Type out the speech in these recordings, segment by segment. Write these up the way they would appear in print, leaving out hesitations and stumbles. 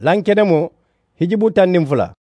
Lankenemo hijibu tannin fula.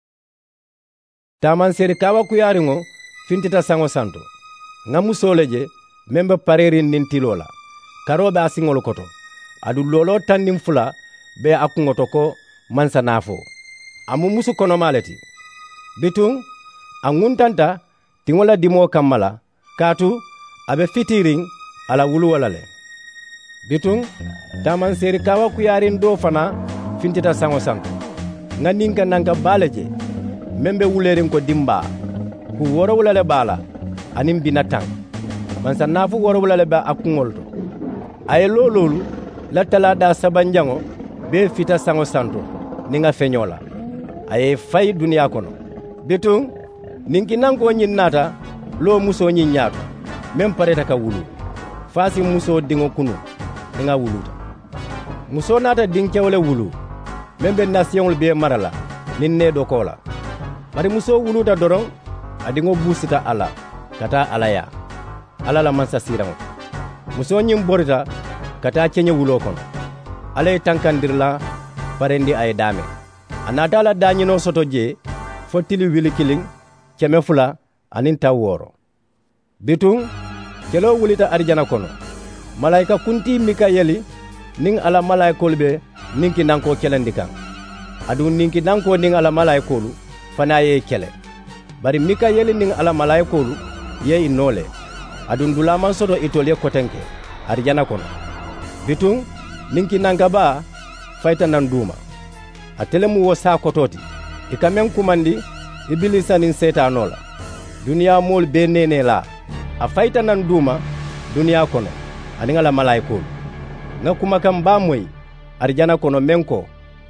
Taman seri kawa kuyaringo fintita sango santo. Nga musoleje membe parerin nin tilola. Karobe asingol koto. Adu lolo tannin fula be akungoto ko mansa nafo. Amu musu kono maleti. Bitung anguntanta tingola dimo kammala. Katu abe fitiring ala wulu walale. Bitung taman seri kawa kuyarin do fana fintita sango santo. Nga ninka nanka baleje membe wulerin ko dimba ku woro wulale bala anim binatang mansa nafu woro wulale ba akungol to ay lololu la talada sabanjango be fita sango santo ninga feñola ay fay duniya kono bitung ninki nanko nyin nata lo muso nyin nyaato mem pareta ka wulu fasi muso dingo kunu ninga wuluta muso nata dinkewle wulu membe nasiyongol be marala ninne do kola bari muso wuluta doron adingo busita ala kata alaya ala la mansa sirango muso nyim borita kata cenye wulo kono alay tankandirla parendi ay dame anata la dañino soto je fotili wili kiling ceme fula anin taworo bitung kelo wulita arjana kono malaika kunti mikayeli ning ala malaikol be ninki nanko kelendikan adu ninki nanko ning ala malaikolu fana ye kele bari mikayeli ning ala malaikolu ye inole adu ndulaman soto itole kotenke arjana kono bitung ninki nangaba fayta nan duma atelemu wo sa kototi ikamen kumandi ibilisa nin setanola duniya mol be nene la a fayta nan duma duniya kono ani ala malaikolu nga kuma kam ba moy arjana kono menko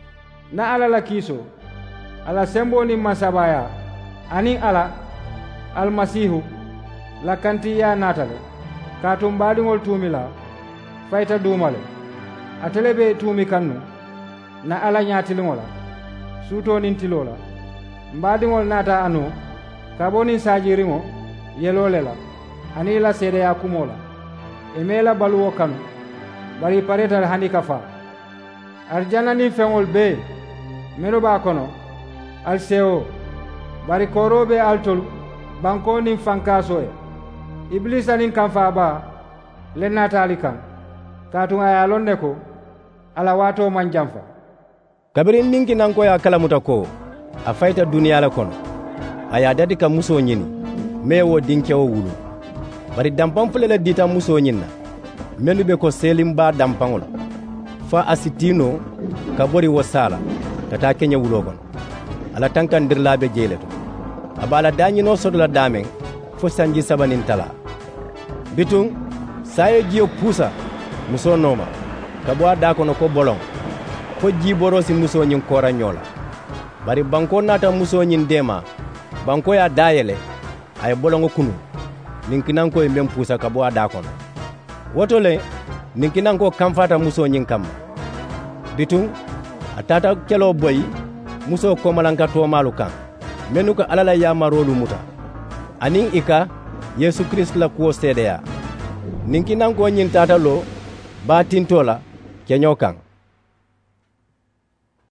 na ala la kiso ala sembo ni masabaya ani ala almasihu la kantiya natale katum baɗigol tumila fayta dumale atele be tumi kannu na ala ñatiliŋola suto nin tilola mbaɗigol nata anu kaboni sajiriŋo yelole la ani la seedeya kumola e mela baluwo kanu bari paretal hani ka fa arjana nin feŋol be menu ba kono al sewo bari korobe altol banko nin fankaso e iblisa nin kanfa ba le natali kan katun aya lonne ko ala wato man jamfa kabirin ninki nanko ya kalamuta ko a fayta duniya la kono aya dadi ka muso nyini mewo dinkewo wulu bari dampan fule la dita muso nyinna menu be ko selim ba dampangol fa asitino ka bori wasala tata kenya wulo kono ala tankandirlaɓe jeyleto abala dañino sodola damen fo sanji sabanin tala bitung sayo jiyo puusa muso noma ka bo a da kono ko bolon fo jiborosi muso ñin kora ñola bari banko nata muso ñin dema banko ya dayele ay bolongo kunu ninkinanko e mem puusa ka bo a da kono woto le ninkinanko kamfata muso ñin kamma bitung a tata kelo boyi muso komalanka tomalu kan menu ko alala yamarolu muta anin ika yesu krist la kuwo seedeya ninki nanko ñin tata lo ba tintola keño kan